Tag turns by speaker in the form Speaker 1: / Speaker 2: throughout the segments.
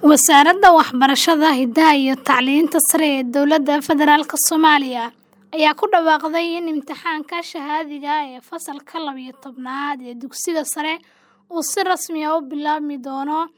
Speaker 1: Wasaaradda Waxbarashada, Hidaha iyo Tacliinta Sare ee Dowladda Federaalka Soomaaliya ayaa ku dhawaaqday in imtixaanka shahaadiga ah ee fasalka 12aad ee dugsiga sare uu si rasmi ah u bilaabmi doono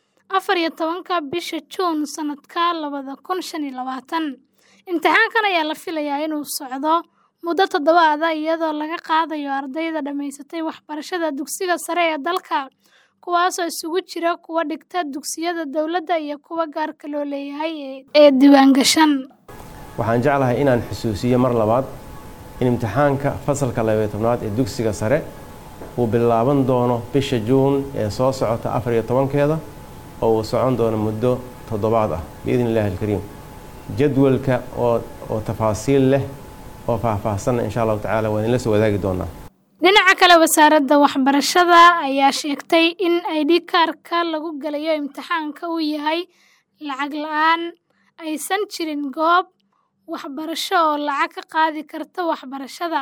Speaker 1: 14 bisha Juun sanadka 2025. Imtixaankan ayaa la filayaa inuu socdo muddo 7 ah iyadoo laga qaadayo ardayda dhamaysatay waxbarashada dugsiga sare ee dalka, kuwaasoo isugu jira kuwa dhigta dugsiyada dowladda iyo kuwa gaarka loo leeyahay ee diiwaangashan.
Speaker 2: Waxaan jeclahay inaan xusuusiyo mar labaad in imtixaanka fasalka 12aad ee dugsiga sare uu bilaaban doono bisha Juun ee soo socota 14keeda oo uu socon doono muddo 7 ah biidin Ilaahi al-Kariim. Jadwalka oo tafaasiil leh oo faahfaahsan insha Allah tacaala waan la soo wadaagi doonaa.
Speaker 1: Dhinaca kale, wasaaradda waxbarashada ayaa sheegtay in ID card-ka lagu galayo imtixaanka uu yahay lacag la'aan, aysan jirin goob waxbarasho oo lacag ka qaadi karta waxbarashada.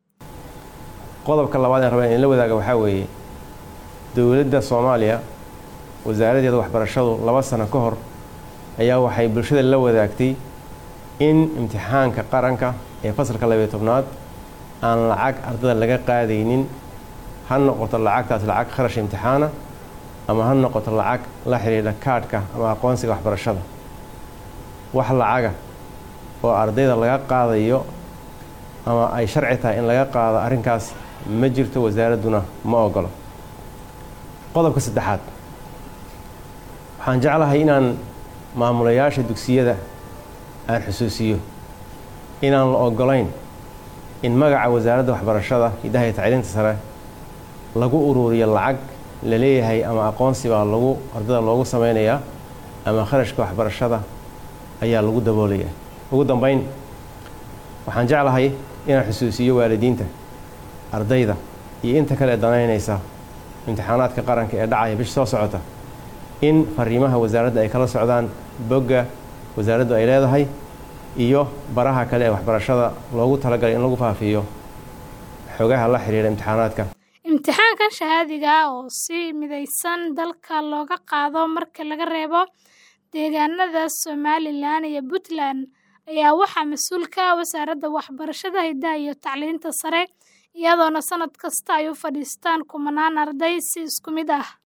Speaker 2: Qodobka labaad ee rabaan in la wadaago waxa weeye dowladda Soomaaliya wasaaradda waxbarashadu 2 sano ka hor ayaa waxay bulshada la wadaagtay in imtixaanka qaranka ee fasalka 12aad aan lacag ardayda laga qaadaynin, ha noqoto lacagtaas lacag kharash imtixaana ama ha noqoto lacag la xiriirta kaadhka ama aqoonsiga waxbarashada. Wax lacaga oo ardayda laga qaadayo ama ay sharci tahay in laga qaado arrinkaas ma jirto, wasaaradduna ma ogolo. Qodobka 3aad, waxaan jeclahay inaan maamulayaasha dugsiyada aan xusuusiyo inaan la ogolayn in magaca wasaaradda waxbarashada, hidaha iyo tacliinta sare lagu ururiyo lacag la leeyahay ama aqoonsi baa ardayda loogu sameeyaa ama kharashka waxbarashada ayaa lagu daboolaya. Ugu dambeyn, waxaan jeclahay inaan xusuusiyo waalidiinta, ardayda iyo inta kale danaynaysa imtixaanaadka qaranka ee dhacaya bisha soo socota in fariimaha wasaaradda ay kala socdaan bogga wasaaraddu ay leedahay iyo baraha kale ee waxbarashada loogu talagalay in lagu faafiyo xogaha la xiriira imtixaanaadka.
Speaker 1: Imtixaankan shahaadiga ah oo si midaysan dalka looga qaado marka laga reebo deegaanada Somaliland iyo Puntland ayaa waxaa mas'uul ka ah wasaaradda waxbarashada, hidaha iyo tacliinta sare, iyadoona sanad kasta ay u fadhiistaan 10 arday si isku mid ah.